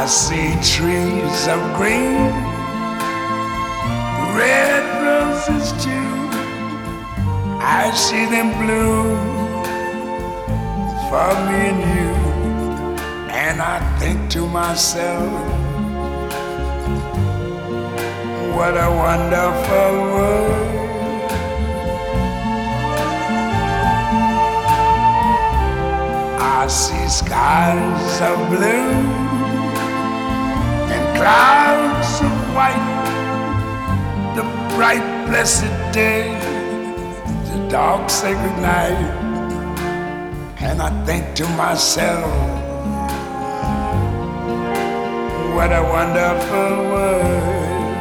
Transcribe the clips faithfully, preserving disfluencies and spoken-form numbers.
I see trees of green, red roses too. I see them bloom for me and you. And I think to myself, what a wonderful world. I see skies of blue and clouds of white, the bright blessed day, the dark sacred night. And I think to myself, what a wonderful world.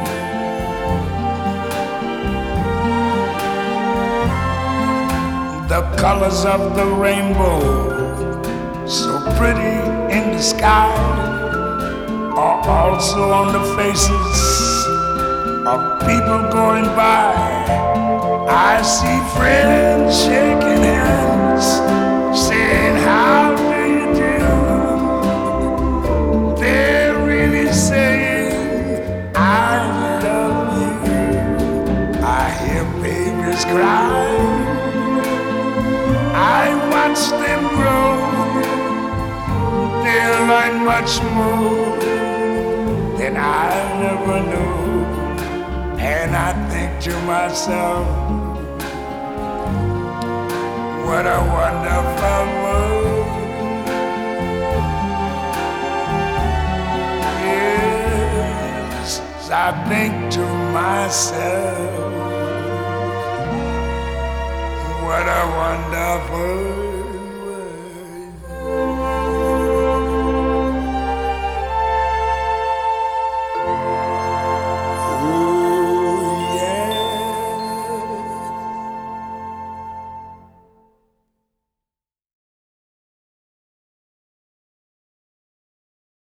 The colors of the rainbow, so pretty in the sky, are also on the faces of people going by. I see friends shaking hands, saying, how do you do? They're really saying, I love you. I hear babies cry, I watch them grow. They'll learn much more than I never knew. And I think to myself, what a wonderful world. Yes, I think to myself, what a wonderful